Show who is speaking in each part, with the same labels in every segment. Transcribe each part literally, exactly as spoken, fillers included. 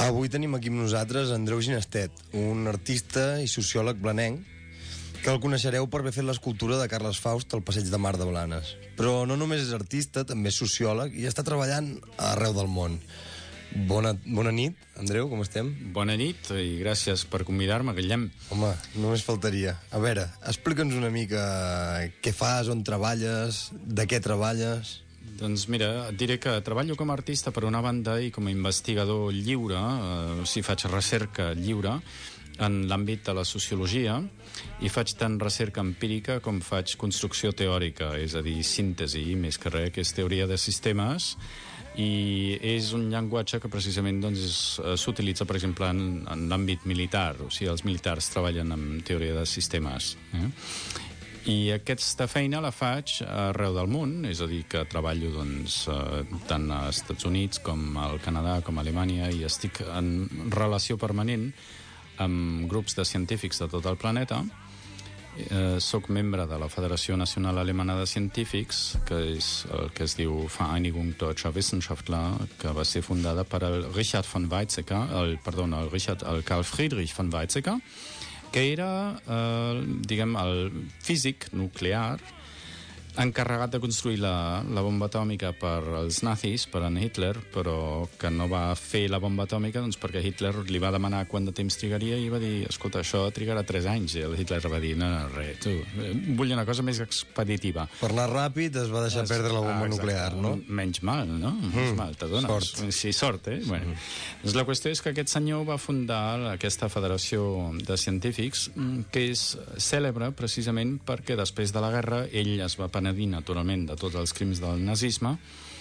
Speaker 1: Avui tenim aquí amb nosaltres Andreu Ginestet, un artista i sociòleg blanenc, que el coneixereu per haver fet l'escultura de Carles Faust al Passeig de Mar de Blanes. Però no només és artista, també és sociòleg i està treballant arreu del món. Bona, bona nit, Andreu, com estem?
Speaker 2: Bona nit i gràcies per convidar-me, Guillem.
Speaker 1: Home, només faltaria. A veure, explica'ns una mica què fas, on treballes, de què treballes...
Speaker 2: Doncs mira, et diré que treballo com a artista per una banda i com a investigador lliure, eh, o sigui, faig recerca lliure en l'àmbit de la sociologia i faig tant recerca empírica com faig construcció teòrica, és a dir, síntesi, més que res, que és teoria de sistemes, i és un llenguatge que precisament doncs, s'utilitza, per exemple, en, en l'àmbit militar, o sigui, els militars treballen amb teoria de sistemes. Eh? I aquesta feina la faig arreu del món, és a dir, que treballo doncs, tant als Estats Units com al Canadà, com a Alemanya, i estic en relació permanent amb grups de científics de tot el planeta. Eh, soc membre de la Federació Nacional Alemana de Científics, que és el que es diu Vereinigung Deutscher Wissenschaftler, que va ser fundada per el Richard von Weizsäcker, el, perdó, el, Richard, el Carl Friedrich von Weizsäcker, que era, eh, diguem, el físic nuclear encarregat de construir la, la bomba atòmica per als nazis, per en Hitler, però que no va fer la bomba atòmica doncs, perquè Hitler li va demanar quant de temps trigaria i va dir, escolta, això trigarà tres anys. I el Hitler va dir, no, no, res, tu, vull una cosa més expeditiva.
Speaker 1: Per anar ràpid es va deixar es, perdre la bomba ah, nuclear, no?
Speaker 2: Menys mal, no? Menys mm, mal, t'adones.
Speaker 1: Sort.
Speaker 2: Sí, sort, eh? Bueno, mm. doncs la qüestió és que aquest senyor va fundar aquesta federació de científics, que és cèlebre precisament perquè després de la guerra ell es va penedir naturalment de tots els crims del nazisme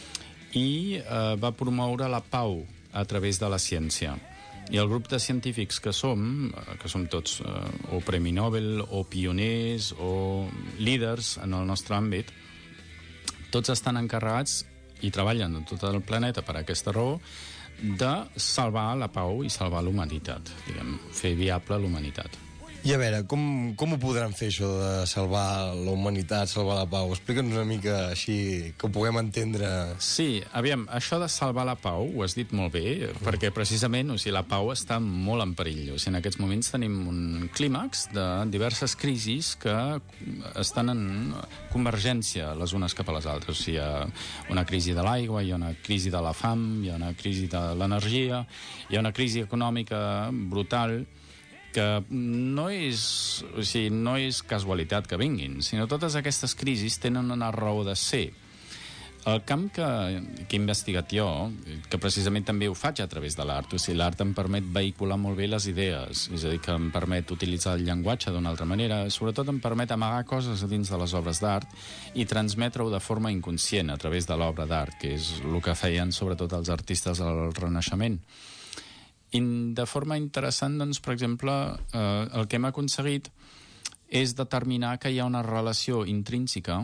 Speaker 2: i eh, va promoure la pau a través de la ciència. I el grup de científics que som, que som tots eh, o Premi Nobel o pioners o líders en el nostre àmbit, tots estan encarregats i treballen en tot el planeta per aquesta raó de salvar la pau i salvar la humanitat, diguem, fer viable la humanitat.
Speaker 1: I a veure, com, com ho podran fer això de salvar la humanitat, salvar la pau? Explica'ns una mica així que ho puguem entendre.
Speaker 2: Sí, aviam, això de salvar la pau ho has dit molt bé, mm. perquè precisament, o sigui, la pau està molt en perill. O sigui, en aquests moments tenim un clímax de diverses crisis que estan en convergència les unes cap a les altres. O sigui, hi ha una crisi de l'aigua, hi ha una crisi de la fam, hi ha una crisi de l'energia, hi ha una crisi econòmica brutal, que no és, o sigui, no és casualitat que vinguin, sinó totes aquestes crisis tenen una raó de ser. El camp que, que he investigat jo, que precisament també ho faig a través de l'art, o sigui, l'art em permet vehicular molt bé les idees, és a dir, que em permet utilitzar el llenguatge d'una altra manera, sobretot em permet amagar coses a dins de les obres d'art i transmetre-ho de forma inconscient a través de l'obra d'art, que és el que feien sobretot els artistes al Renaixement. I de forma interessant, doncs, per exemple, eh, el que hem aconseguit és determinar que hi ha una relació intrínseca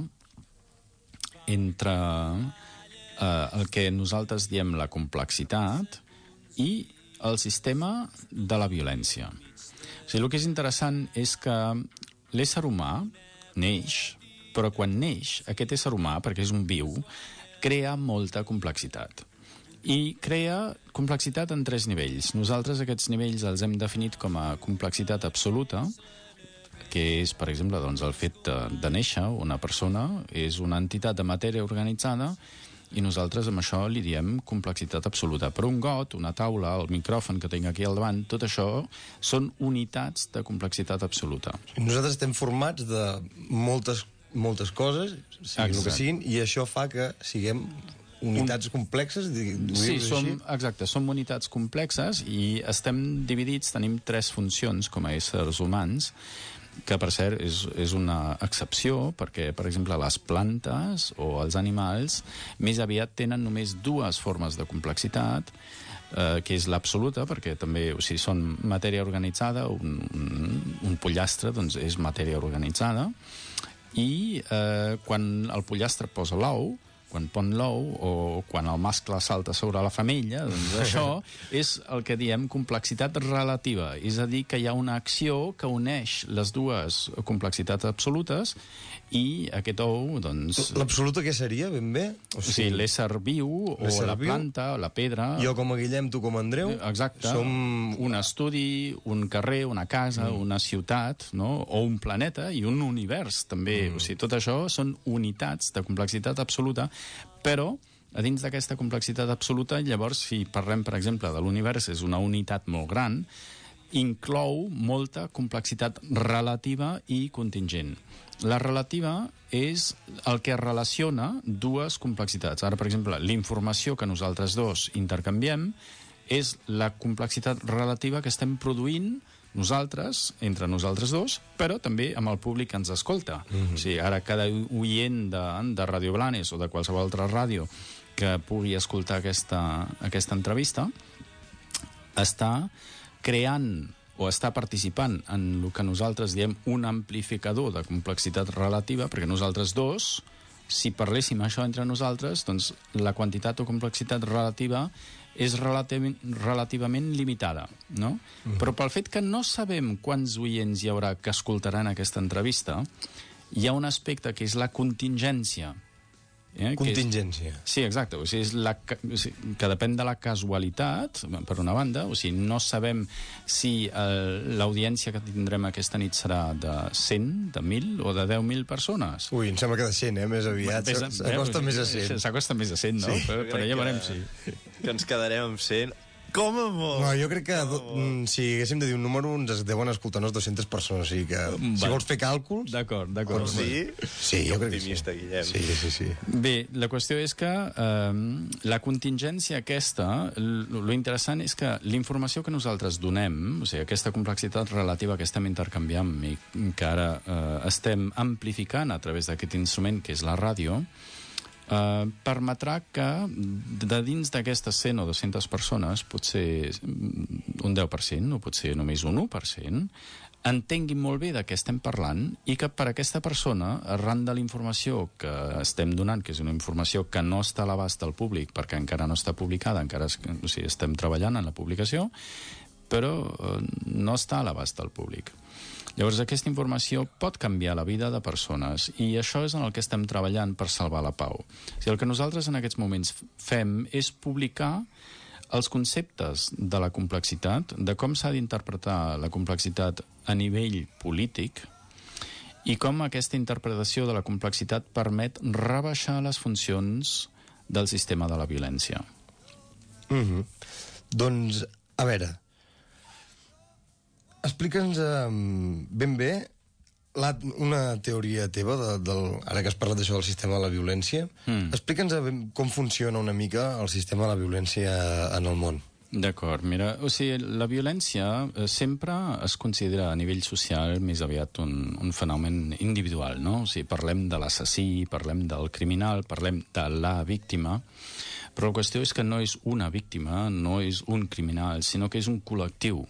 Speaker 2: entre eh, el que nosaltres diem la complexitat i el sistema de la violència. O sigui, el que és interessant és que l'ésser humà neix, però quan neix, aquest ésser humà, perquè és un viu, crea molta complexitat. I crea complexitat en tres nivells. Nosaltres aquests nivells els hem definit com a complexitat absoluta, que és, per exemple, doncs, el fet de, de néixer una persona, és una entitat de matèria organitzada, i nosaltres amb això li diem complexitat absoluta. Però un got, una taula, el micròfon que tinc aquí al davant, tot això són unitats de complexitat absoluta.
Speaker 1: Nosaltres estem formats de moltes, moltes coses, siguin el que siguin, i això fa que siguem unitats complexes?
Speaker 2: Sí, som, exacte, som unitats complexes i estem dividits, tenim tres funcions com a éssers humans, que per cert és, és una excepció perquè, per exemple, les plantes o els animals més aviat tenen només dues formes de complexitat, eh, que és l'absoluta, perquè també, o sigui, són matèria organitzada, un, un, un pollastre doncs, és matèria organitzada, i eh, quan el pollastre posa l'ou, quan pon l'ou o quan el mascle salta sobre la femella, doncs això és el que diem complexitat relativa, és a dir, que hi ha una acció que uneix les dues complexitats absolutes i aquest ou, doncs...
Speaker 1: L'absoluta què seria, ben bé?
Speaker 2: O sigui, l'ésser viu, o la planta, o la pedra...
Speaker 1: Jo com a Guillem, tu com a Andreu...
Speaker 2: Exacte.
Speaker 1: Som...
Speaker 2: Un estudi, un carrer, una casa, mm. una ciutat, no? O un planeta i un univers, també. Mm. O sigui, tot això són unitats de complexitat absoluta, però a dins d'aquesta complexitat absoluta, llavors, si parlem, per exemple, de l'univers, és una unitat molt gran, inclou molta complexitat relativa i contingent. La relativa és el que relaciona dues complexitats. Ara, per exemple, l'informació que nosaltres dos intercanviem és la complexitat relativa que estem produint nosaltres, entre nosaltres dos, però també amb el públic que ens escolta. Mm-hmm. O sigui, ara cada oient de, de Radio Blanes o de qualsevol altra ràdio que pugui escoltar aquesta, aquesta entrevista està creant o està participant en el que nosaltres diem un amplificador de complexitat relativa, perquè nosaltres dos, si parléssim això entre nosaltres, doncs la quantitat o complexitat relativa és relativ relativament limitada, no? Mm. Però pel fet que no sabem quants oients hi haurà que escoltaran aquesta entrevista, hi ha un aspecte que és la contingència. Eh?
Speaker 1: Contingència.
Speaker 2: És, sí, exacte. O sigui, és la, o sigui, que depèn de la casualitat, per una banda. O sigui, no sabem si eh, l'audiència que tindrem aquesta nit serà de cent, de mil o de deu mil persones.
Speaker 1: Ui, em sembla que de cent, eh? Més aviat. S'acosta més a cent.
Speaker 2: S'acosta més a cent, no? Sí. Però, però ja veurem, sí.
Speaker 3: Que ens quedarem amb cent. Com a molt!
Speaker 1: No, jo crec que do, si haguéssim de dir un número ens deuen escoltar unes dues-centes persones, o sigui que Va. si vols fer càlculs...
Speaker 2: D'acord, d'acord.
Speaker 3: Sí?
Speaker 1: Sí, jo crec que sí.
Speaker 3: Optimista, Guillem.
Speaker 1: Sí, sí, sí.
Speaker 2: Bé, la qüestió és que eh, la contingència aquesta, lo interessant és que l'informació que nosaltres donem, o sigui, aquesta complexitat relativa que estem intercanviant i que ara eh, estem amplificant a través d'aquest instrument que és la ràdio, Uh, permetrà que de dins d'aquestes cent o dues-centes persones, potser un deu per cent o potser només un u per cent, entenguin molt bé de què estem parlant i que per aquesta persona, arran de la informació que estem donant, que és una informació que no està a l'abast del públic perquè encara no està publicada, encara es, o sigui, estem treballant en la publicació, però uh, no està a l'abast del públic. Llavors, aquesta informació pot canviar la vida de persones i això és en el que estem treballant per salvar la pau. O sigui, el que nosaltres en aquests moments fem és publicar els conceptes de la complexitat, de com s'ha d'interpretar la complexitat a nivell polític i com aquesta interpretació de la complexitat permet rebaixar les funcions del sistema de la violència.
Speaker 1: Mm-hmm. Doncs, a veure... Explica'ns um, ben bé la, una teoria teva, de, del, ara que has parlat d'això del sistema de la violència, mm. explica'ns com funciona una mica el sistema de la violència en el món.
Speaker 2: D'acord, mira, o sigui, la violència eh, sempre es considera a nivell social més aviat un, un fenomen individual, no? O sigui, parlem de l'assassí, parlem del criminal, parlem de la víctima, però la qüestió és que no és una víctima, no és un criminal, sinó que és un col·lectiu.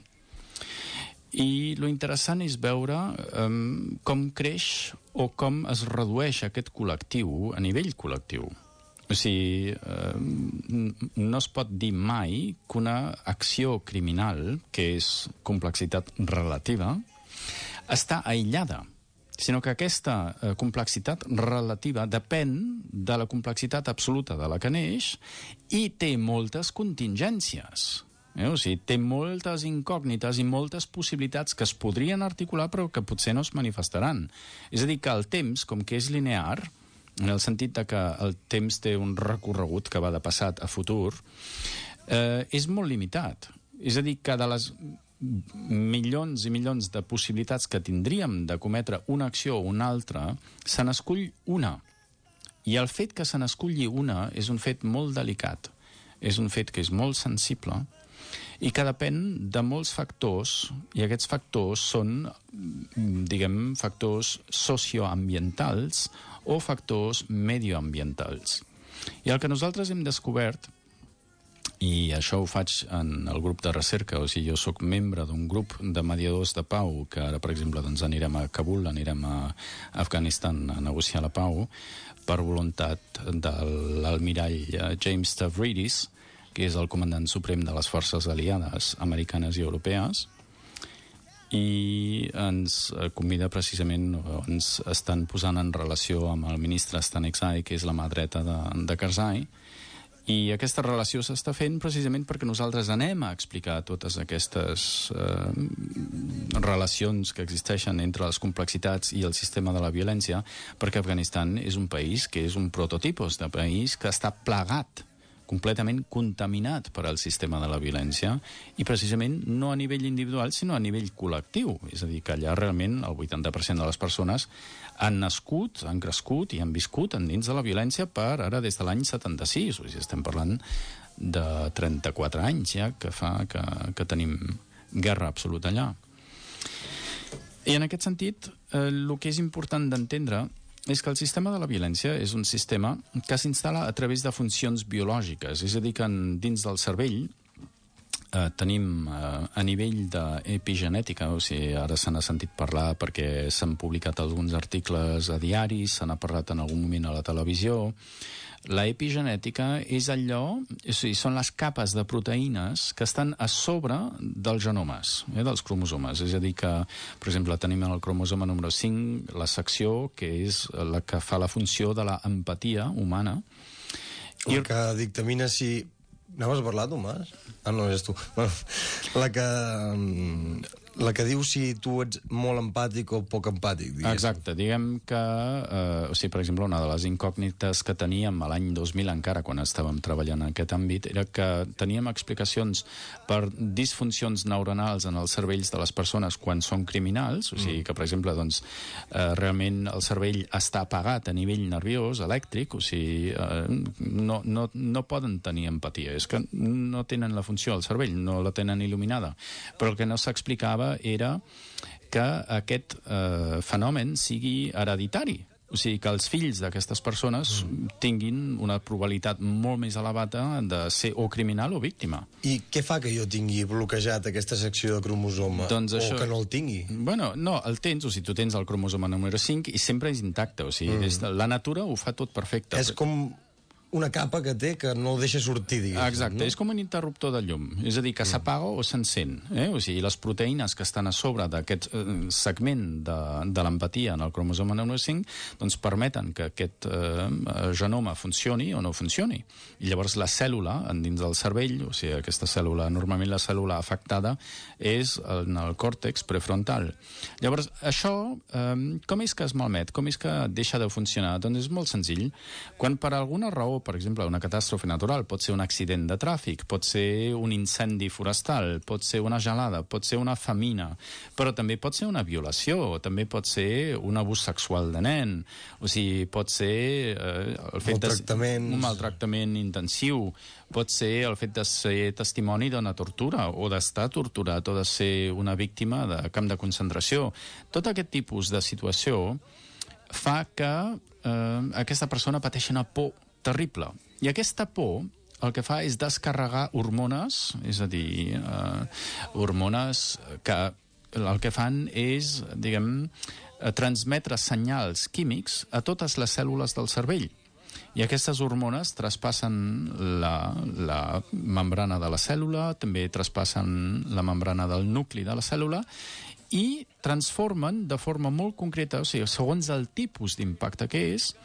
Speaker 2: I lo interessant és veure um, com creix o com es redueix aquest col·lectiu a nivell col·lectiu. O sigui, um, no es pot dir mai que una acció criminal, que és complexitat relativa, està aïllada, sinó que aquesta uh, complexitat relativa depèn de la complexitat absoluta de la que neix i té moltes contingències. Eh? O sigui, té moltes incògnites i moltes possibilitats que es podrien articular però que potser no es manifestaran. És a dir, que el temps, com que és linear, en el sentit de que el temps té un recorregut que va de passat a futur, eh, és molt limitat. És a dir, que de les milions i milions de possibilitats que tindríem de cometre una acció o una altra, se n'escull una. I el fet que se n'esculli una és un fet molt delicat. És un fet que és molt sensible i que depèn de molts factors, i aquests factors són, diguem, factors socioambientals o factors medioambientals. I el que nosaltres hem descobert, i això ho faig en el grup de recerca, o sigui, jo sóc membre d'un grup de mediadors de pau, que ara, per exemple, doncs, anirem a Kabul, anirem a Afganistan a negociar la pau, per voluntat de l'almirall James Stavridis, que és el comandant suprem de les forces aliades americanes i europees, i ens convida precisament, ens estan posant en relació amb el ministre Stanexai, que és la mà dreta de, de Karzai, i aquesta relació s'està fent precisament perquè nosaltres anem a explicar totes aquestes eh, relacions que existeixen entre les complexitats i el sistema de la violència, perquè Afganistan és un país que és un prototipus de país que està plagat, completament contaminat per al sistema de la violència, i precisament no a nivell individual, sinó a nivell col·lectiu. És a dir, que allà realment el vuitanta per cent de les persones han nascut, han crescut i han viscut endins de la violència per ara des de l'any setanta-sis. O sigui, estem parlant de trenta-quatre anys ja que fa que, que tenim guerra absoluta allà. I en aquest sentit, eh, el que és important d'entendre és que el sistema de la violència és un sistema que s'instal·la a través de funcions biològiques, és a dir, que en, dins del cervell eh, tenim eh, a nivell d'epigenètica, o sigui, ara se n'ha sentit parlar perquè s'han publicat alguns articles a diaris, se n'ha parlat en algun moment a la televisió. La epigenètica és allò, o sigui, són les capes de proteïnes que estan a sobre dels genomes, eh, dels cromosomes. És a dir que, per exemple, tenim el cromosoma número cinc, la secció que és la que fa la funció de la empatia humana.
Speaker 1: La I... que dictamina si... Anaves a parlar, Tomàs? Ah, no, és tu. Bueno, la que... La que diu si tu ets molt empàtic o poc empàtic, diguéssim.
Speaker 2: Exacte, diguem que, eh, o sigui, per exemple, una de les incògnites que teníem a l'any dos mil encara, quan estàvem treballant en aquest àmbit, era que teníem explicacions per disfuncions neuronals en els cervells de les persones quan són criminals, o sigui, que, per exemple, doncs, eh, realment el cervell està apagat a nivell nerviós, elèctric, o sigui, eh, no, no, no poden tenir empatia, és que no tenen la funció del cervell, no la tenen il·luminada, però el que no s'explicava era que aquest eh, fenomen sigui hereditari. O sigui, que els fills d'aquestes persones mm. tinguin una probabilitat molt més elevada de ser o criminal o víctima.
Speaker 1: I què fa que jo tingui bloquejat aquesta secció de cromosoma?
Speaker 2: Doncs això...
Speaker 1: O que no el tingui?
Speaker 2: Bueno, no, el tens, o sigui, tu tens el cromosoma número cinc i sempre és intacte, o sigui, mm. és, la natura ho fa tot perfecte.
Speaker 1: És com una capa que té que no el deixa sortir, diguéssim.
Speaker 2: Exacte, no? És com un interruptor de llum. És a dir, que mm. s'apaga o s'encén. Eh? O sigui, les proteïnes que estan a sobre d'aquest eh, segment de, de l'empatia en el cromosoma número cinc doncs permeten que aquest eh, genoma funcioni o no funcioni. I llavors la cèl·lula, dins del cervell, o sigui, aquesta cèl·lula, normalment la cèl·lula afectada, és en el còrtex prefrontal. Llavors, això, eh, com és que es malmet? Com és que deixa de funcionar? Doncs és molt senzill. Quan per alguna raó, per exemple, una catàstrofe natural, pot ser un accident de tràfic, pot ser un incendi forestal, pot ser una gelada, pot ser una famina, però també pot ser una violació, també pot ser un abús sexual de nen, o sigui, pot ser eh, el fet de, un maltractament intensiu, pot ser el fet de ser testimoni d'una tortura o d'estar torturat o de ser una víctima de camp de concentració. Tot aquest tipus de situació fa que eh, aquesta persona pateixi una por terrible. I aquesta por el que fa és descarregar hormones, és a dir, eh, hormones que el que fan és, diguem, transmetre senyals químics a totes les cèl·lules del cervell. I aquestes hormones traspassen la, la membrana de la cèl·lula, també traspassen la membrana del nucli de la cèl·lula i transformen de forma molt concreta, o sigui, segons el tipus d'impacte que és,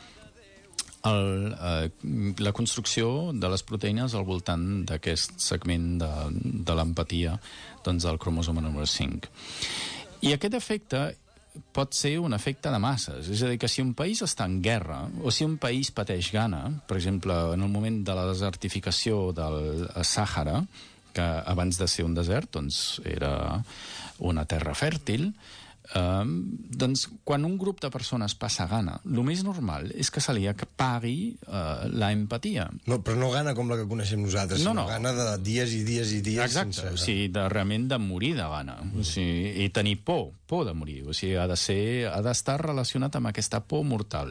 Speaker 2: El, eh, la construcció de les proteïnes al voltant d'aquest segment de, de l'empatia, doncs del cromosoma número cinc. I aquest efecte pot ser un efecte de masses, és a dir, que si un país està en guerra o si un país pateix gana, per exemple, en el moment de la desertificació del Sàhara, que abans de ser un desert doncs era una terra fèrtil, Um, doncs quan un grup de persones passa gana, el més normal és que se li pagui uh, la empatia.
Speaker 1: No, però no gana com la que coneixem nosaltres,
Speaker 2: no,
Speaker 1: sinó
Speaker 2: no.
Speaker 1: gana de dies i dies i dies.
Speaker 2: Exacte,
Speaker 1: sense...
Speaker 2: o sigui, de, realment de morir de gana, mm. o sigui, i tenir por, por de morir, o sigui, ha de ser, ha d'estar relacionat amb aquesta por mortal.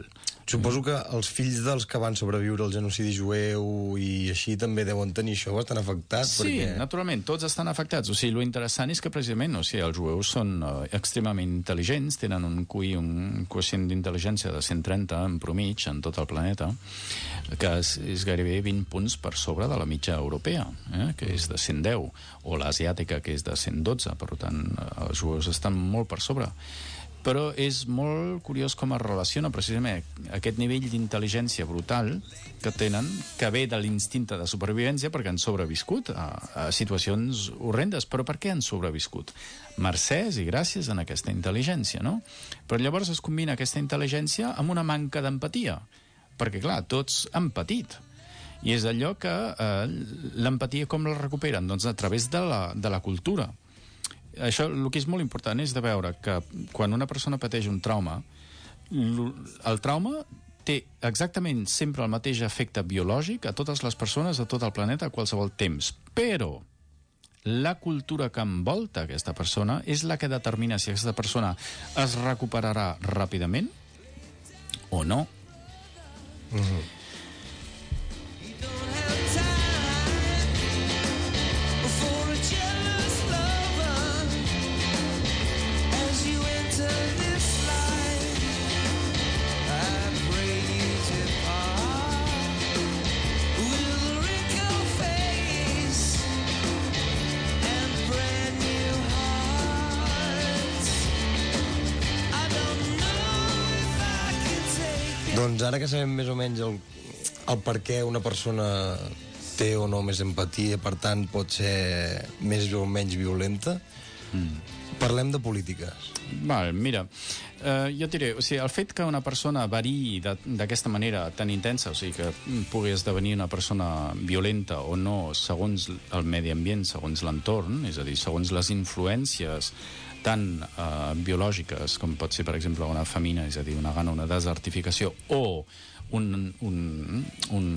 Speaker 1: Suposo que els fills dels que van sobreviure al genocidi jueu i així també deuen tenir això bastant afectat.
Speaker 2: Sí,
Speaker 1: perquè...
Speaker 2: naturalment, tots estan afectats. O sigui, lo interessant és que precisament, o sigui, els jueus són uh, extremament intel·ligents, tenen un Q I, un quocient d'intel·ligència de cent trenta en promig en tot el planeta, que és, és gairebé vint punts per sobre de la mitja europea, eh, que és de cent deu, o l'asiàtica, que és de cent dotze, per tant, els jueus estan molt per sobre. Però és molt curiós com es relaciona precisament aquest nivell d'intel·ligència brutal que tenen, que ve de l'instinte de supervivència perquè han sobreviscut a, a situacions horrendes. Però per què han sobreviscut? Mercès i gràcies a aquesta intel·ligència, no? Però llavors es combina aquesta intel·ligència amb una manca d'empatia, perquè, clar, tots han patit. I és allò que eh, l'empatia com la recuperen? Doncs a través de la, de la cultura. Això, el que és molt important és de veure que quan una persona pateix un trauma, el trauma té exactament sempre el mateix efecte biològic a totes les persones de tot el planeta a qualsevol temps. Però la cultura que envolta aquesta persona és la que determina si aquesta persona es recuperarà ràpidament o no.
Speaker 1: Mm-hmm. Doncs ara que sabem més o menys el, el per què una persona té o no més empatia, per tant pot ser més o menys violenta, mm. parlem de polítiques.
Speaker 2: Val, mira, eh, jo diré, o sigui, el fet que una persona variï d'aquesta manera tan intensa, o sigui, que pugui esdevenir una persona violenta o no segons el medi ambient, segons l'entorn, és a dir, segons les influències tan eh, biològiques com pot ser, per exemple, una famina, és a dir, una gana, una desertificació, o un, un, un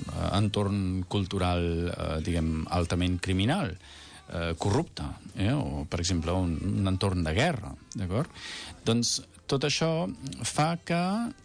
Speaker 2: entorn cultural, eh, diguem, altament criminal, eh, corrupte, eh, o, per exemple, un, un entorn de guerra, d'acord? Doncs tot això fa que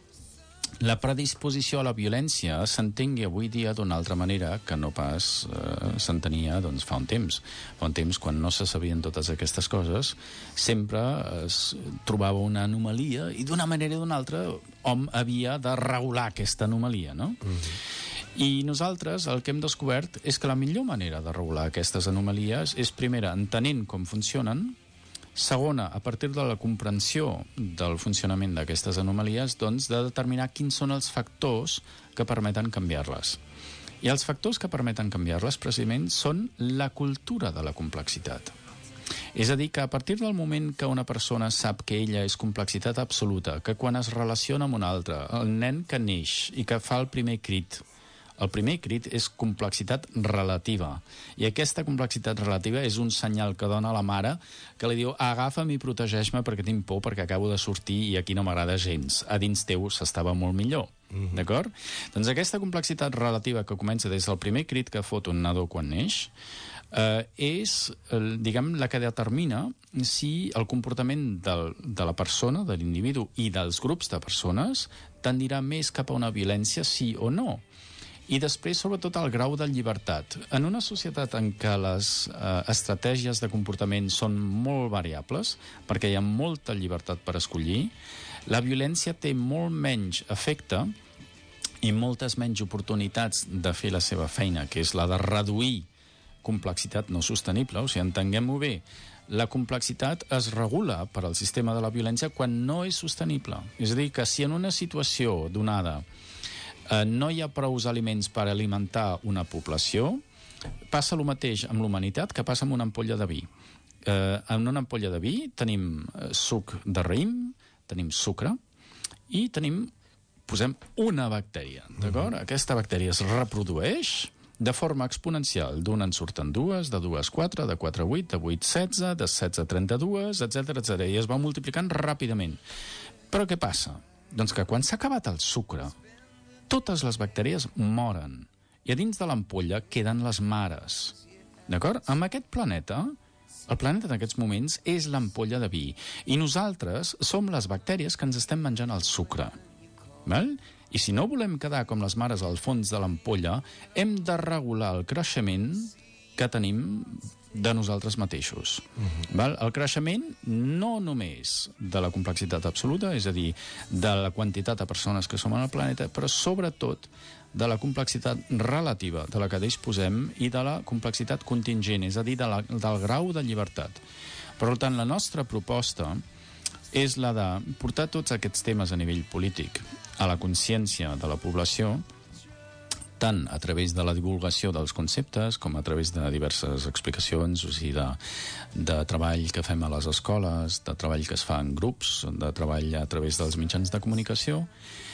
Speaker 2: la predisposició a la violència s'entengui avui dia d'una altra manera que no pas eh, s'entenia doncs, fa un temps. Fa un temps, quan no se sabien totes aquestes coses, sempre es trobava una anomalia i d'una manera o d'una altra hom havia de regular aquesta anomalia, no? Mm-hmm. I nosaltres el que hem descobert és que la millor manera de regular aquestes anomalies és, primera, entenent com funcionen, segona, a partir de la comprensió del funcionament d'aquestes anomalies, doncs, de determinar quins són els factors que permeten canviar-les. I els factors que permeten canviar-les, precisament, són la cultura de la complexitat. És a dir, que a partir del moment que una persona sap que ella és complexitat absoluta, que quan es relaciona amb un altre, el nen que neix i que fa el primer crit, el primer crit és complexitat relativa. I aquesta complexitat relativa és un senyal que dona la mare que li diu agafa'm i protegeix-me perquè tinc por, perquè acabo de sortir i aquí no m'agrada gens. A dins teu s'estava molt millor. Mm-hmm. D'acord? Doncs aquesta complexitat relativa que comença des del primer crit que fot un nadó quan neix eh, és, eh, diguem, la que determina si el comportament del, de la persona, de l'individu i dels grups de persones tendirà més cap a una violència, sí o no. I després, sobretot, el grau de llibertat. En una societat en què les eh, estratègies de comportament són molt variables, perquè hi ha molta llibertat per escollir, la violència té molt menys efecte i moltes menys oportunitats de fer la seva feina, que és la de reduir complexitat no sostenible. O sigui, entenguem-ho bé, la complexitat es regula per al sistema de la violència quan no és sostenible. És a dir, que si en una situació donada Eh, no hi ha prous aliments per alimentar una població, passa el mateix amb l'humanitat que passa amb una ampolla de vi. Eh, en una ampolla de vi tenim eh, suc de raïm, tenim sucre i tenim, posem una bactèria, d'acord? Mm-hmm. Aquesta bactèria es reprodueix de forma exponencial. D'una en surten dues, de dues quatre, de quatre vuit, de vuit setze, de setze trenta-dues, etcètera, etcètera, i es va multiplicant ràpidament. Però què passa? Doncs que quan s'ha acabat el sucre, totes les bactèries moren. I a dins de l'ampolla queden les mares. D'acord? Amb aquest planeta, el planeta en aquests moments és l'ampolla de vi. I nosaltres som les bactèries que ens estem menjant el sucre. Val? I si no volem quedar com les mares al fons de l'ampolla, hem de regular el creixement que tenim de nosaltres mateixos. Uh-huh. Val? El creixement no només de la complexitat absoluta, és a dir, de la quantitat de persones que som en el planeta, però sobretot de la complexitat relativa de la que disposem i de la complexitat contingent, és a dir, de la, del grau de llibertat. Per tant, la nostra proposta és la de portar tots aquests temes a nivell polític a la consciència de la població, tant a través de la divulgació dels conceptes com a través de diverses explicacions, o sigui, de, de treball que fem a les escoles, de treball que es fa en grups, de treball a través dels mitjans de comunicació,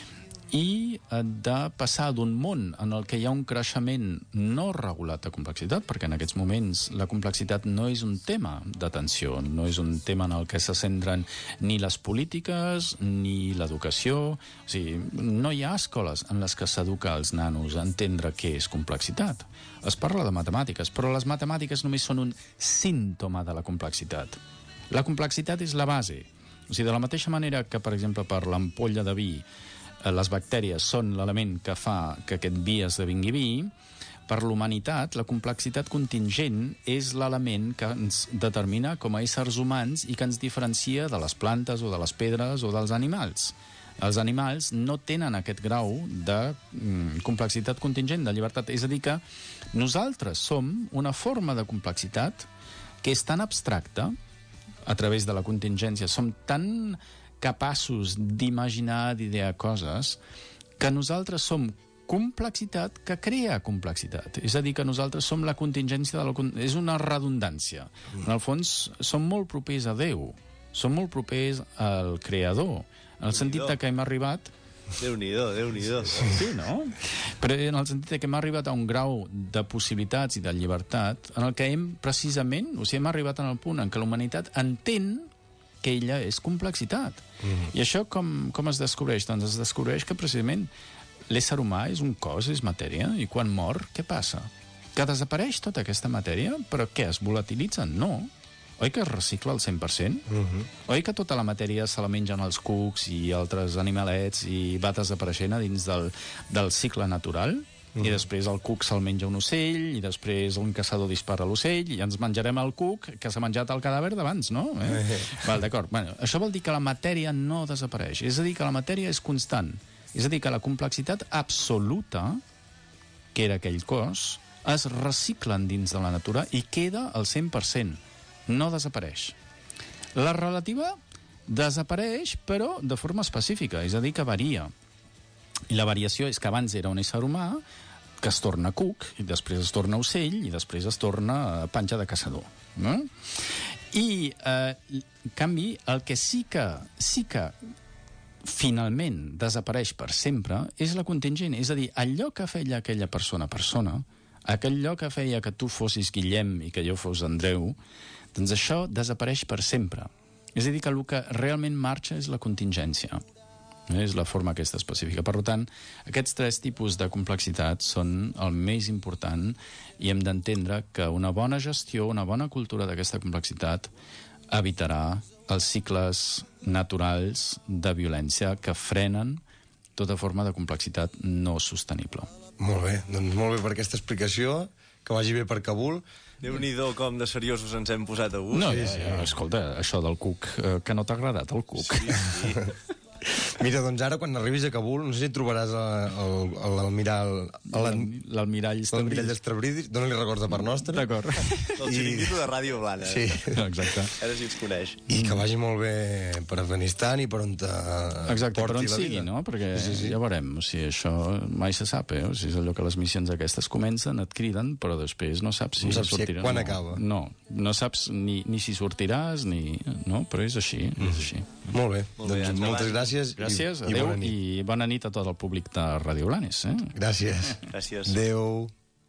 Speaker 2: i de passar d'un món en el que hi ha un creixement no regulat de complexitat, perquè en aquests moments la complexitat no és un tema d'atenció, no és un tema en el que se centren ni les polítiques ni l'educació. O sigui, no hi ha escoles en les que s'educa als nanos a entendre què és complexitat. Es parla de matemàtiques, però les matemàtiques només són un símptoma de la complexitat. La complexitat és la base. O sigui, de la mateixa manera que, per exemple, per l'ampolla de vi les bactèries són l'element que fa que aquest vi esdevingui vi, per l'humanitat, la complexitat contingent és l'element que ens determina com a éssers humans i que ens diferencia de les plantes o de les pedres o dels animals. Els animals no tenen aquest grau de mm, complexitat contingent, de llibertat. És a dir, que nosaltres som una forma de complexitat que és tan abstracta, a través de la contingència, som tan capaços d'imaginar, d'idear coses, que nosaltres som complexitat que crea complexitat. És a dir, que nosaltres som la contingència de la... És una redundància. En el fons, som molt propers a Déu, som molt propers al Creador, en el sentit que hem arribat...
Speaker 3: Déu-n'hi-do, Déu-n'hi-do.
Speaker 2: Sí, no? Però en el sentit que hem arribat a un grau de possibilitats i de llibertat en el que hem, precisament, o sigui, hem arribat en el punt en què la humanitat entén que ella és complexitat. Mm-hmm. I això com, com es descobreix? Doncs es descobreix que precisament l'ésser humà és un cos, és matèria, i quan mor, què passa? Que desapareix tota aquesta matèria, però què, es volatilitza? No. Oi que es recicla al cent per cent? Mm-hmm. Oi que tota la matèria se la mengen els cucs i altres animalets i va desapareixent a dins del, del cicle natural? Mm. I després el cuc se'l menja un ocell, i després un caçador dispara l'ocell, i ens menjarem el cuc que s'ha menjat el cadàver d'abans, no? Eh? Eh. Val, d'acord. Bueno, això vol dir que la matèria no desapareix. És a dir, que la matèria és constant. És a dir, que la complexitat absoluta, que era aquell cos, es recicla dins de la natura i queda al cent per cent. No desapareix. La relativa desapareix, però de forma específica, és a dir, que varia. I la variació és que abans era un ésser humà que es torna cuc, i després es torna ocell, i després es torna panxa de caçador. No? I, eh, en canvi, el que sí que, sí que finalment desapareix per sempre és la contingent. És a dir, allò que feia aquella persona persona, allò que feia que tu fossis Guillem i que jo fos Andreu, doncs això desapareix per sempre. És a dir, que el que realment marxa és la contingència. És la forma aquesta específica. Per tant, aquests tres tipus de complexitat són el més important i hem d'entendre que una bona gestió, una bona cultura d'aquesta complexitat evitarà els cicles naturals de violència que frenen tota forma de complexitat no sostenible.
Speaker 1: Molt bé, doncs molt bé per aquesta explicació, que vagi bé per Kabul.
Speaker 3: Déu-n'hi-do com de seriosos ens hem posat avui.
Speaker 2: No, sí, sí. Escolta, això del cuc, eh, que no t'ha agradat, el cuc.
Speaker 3: Sí, sí.
Speaker 1: Mira, doncs ara, quan arribis a Kabul, no sé si trobaràs l'almirall...
Speaker 2: L'almirall
Speaker 1: Estrebridis. Dóna-li records de part nostra.
Speaker 2: D'acord.
Speaker 3: El xiringuito de Ràdio Blana.
Speaker 1: Sí.
Speaker 2: Exacte.
Speaker 3: Ara sí ens coneix.
Speaker 1: I que vagi molt bé per Afganistan i per on te
Speaker 2: Exacte, per on
Speaker 1: porti la
Speaker 2: sigui,
Speaker 1: vida.
Speaker 2: no? Perquè
Speaker 1: sí, sí.
Speaker 2: ja veurem. O sigui, això mai se sap, eh? O sigui, és allò que les missions aquestes comencen, et criden, però després no saps si
Speaker 1: no saps
Speaker 2: sortiràs.
Speaker 1: quan
Speaker 2: no.
Speaker 1: acaba.
Speaker 2: No, no saps ni, ni si sortiràs, ni... No, però és així, mm. és així.
Speaker 1: Molt bé,
Speaker 3: Molt bé,
Speaker 1: doncs
Speaker 3: endavant.
Speaker 1: moltes gràcies.
Speaker 2: Gràcies,
Speaker 1: i,
Speaker 2: adeu,
Speaker 1: i bona nit.
Speaker 2: i bona nit a tot el públic de Ràdio Blanes, eh?
Speaker 1: Gràcies.
Speaker 3: Gràcies.
Speaker 1: Adéu.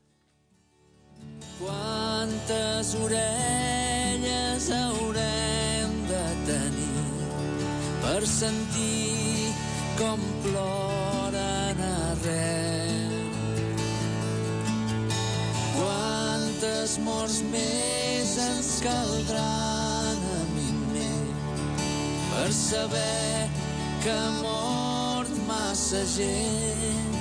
Speaker 4: Quantes orelles haurem de tenir per sentir com ploren arreu? Quantes morts més ens caldran a mi més per saber que ha mort massa gent.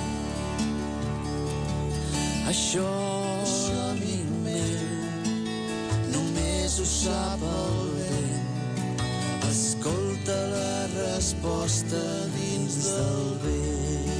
Speaker 4: Això, amic meu, només ho sap el vent. Escolta la resposta dins del vent.